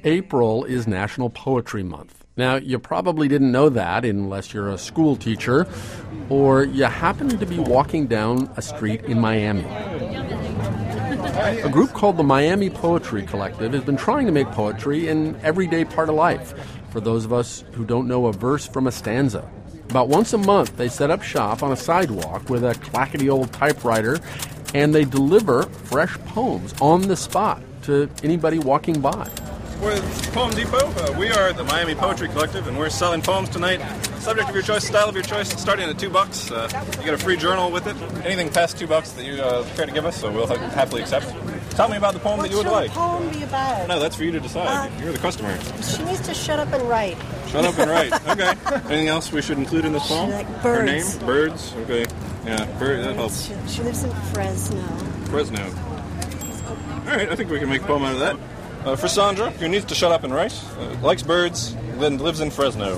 April is National Poetry Month. Now, you probably didn't know that unless you're a school teacher or you happen to be walking down a street in Miami. A group called the Miami Poetry Collective has been trying to make poetry an everyday part of life for those of us who don't know a verse from a stanza. About once a month, they set up shop on a sidewalk with a clackety old typewriter, and they deliver fresh poems on the spot to anybody walking by. With Poem Depot, we are the Miami Poetry Collective, and we're selling poems tonight. Subject of your choice, style of your choice, starting at $2. You get a free journal with it. Anything past $2 that you care to give us, so we'll happily accept. Tell me about the poem that you would like. What should the poem be about? No, that's for you to decide. You're the customer. She needs to shut up and write. Shut up and write. Okay. Anything else we should include in this poem? Like birds. Her name? Birds. Okay. Yeah, bird. That helps. She lives in Fresno. Fresno. All right, I think we can make a poem out of that. For Sandra, who needs to shut up and write, likes birds, then lives in Fresno.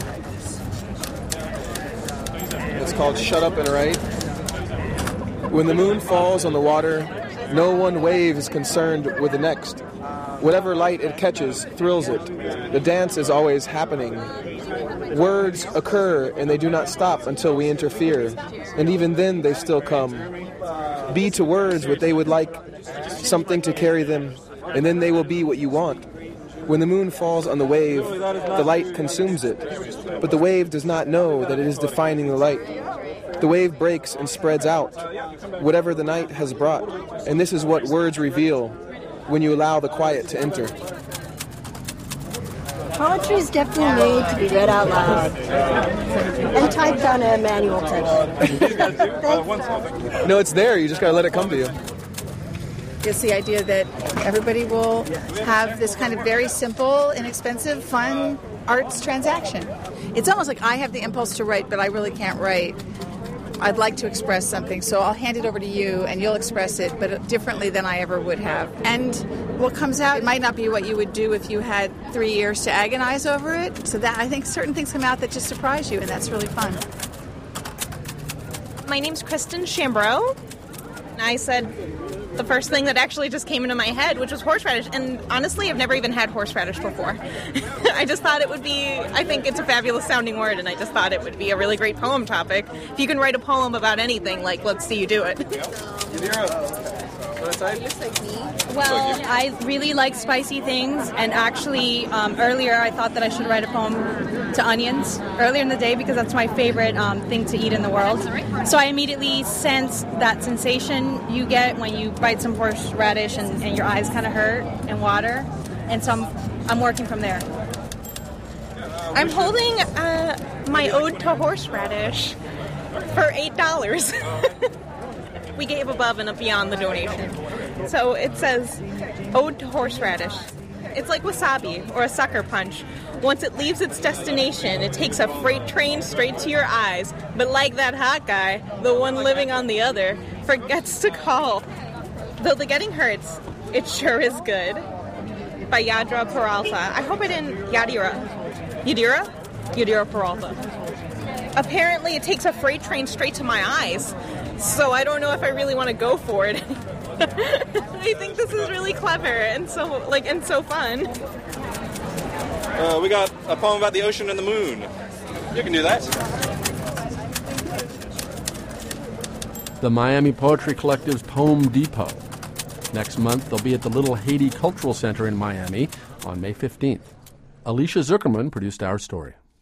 It's called Shut Up and Write. When the moon falls on the water, no one wave is concerned with the next. Whatever light it catches thrills it. The dance is always happening. Words occur and they do not stop until we interfere. And even then they still come. Be to words what they would like, something to carry them, and then they will be what you want. When the moon falls on the wave, the light consumes it, but the wave does not know that it is defining the light. The wave breaks and spreads out, whatever the night has brought, and this is what words reveal when you allow the quiet to enter. Poetry is definitely made to be read out loud and typed on a manual type. No, it's there. You just got to let it come to you. It's the idea that everybody will have this kind of very simple, inexpensive, fun arts transaction. It's almost like I have the impulse to write, but I really can't write. I'd like to express something, so I'll hand it over to you, and you'll express it, but differently than I ever would have. And what comes out might not be what you would do if you had 3 years to agonize over it. So that I think certain things come out that just surprise you, and that's really fun. My name's Kristen Chambreau. I said the first thing that actually just came into my head, which was horseradish. And honestly, I've never even had horseradish before. I just thought it would be, I think it's a fabulous sounding word, and I just thought it would be a really great poem topic. If you can write a poem about anything, like, let's see you do it. Well, I really like spicy things, and actually earlier I thought that I should write a poem to onions earlier in the day because that's my favorite thing to eat in the world. So I immediately sensed that sensation you get when you bite some horseradish and your eyes kind of hurt and water, and so I'm working from there. I'm holding my ode to horseradish for $8. We gave above and beyond the donation. So it says, Ode to Horseradish. It's like wasabi or a sucker punch. Once it leaves its destination, it takes a freight train straight to your eyes. But like that hot guy, the one living on the other, forgets to call. Though the getting hurts, it sure is good. By Yadira Peralta. I hope I didn't... Yadira Peralta. Apparently it takes a freight train straight to my eyes. So I don't know if I really want to go for it. I think this is really clever and so fun. We got a poem about the ocean and the moon. You can do that. The Miami Poetry Collective's Poem Depot. Next month, they'll be at the Little Haiti Cultural Center in Miami on May 15th. Alicia Zuckerman produced our story.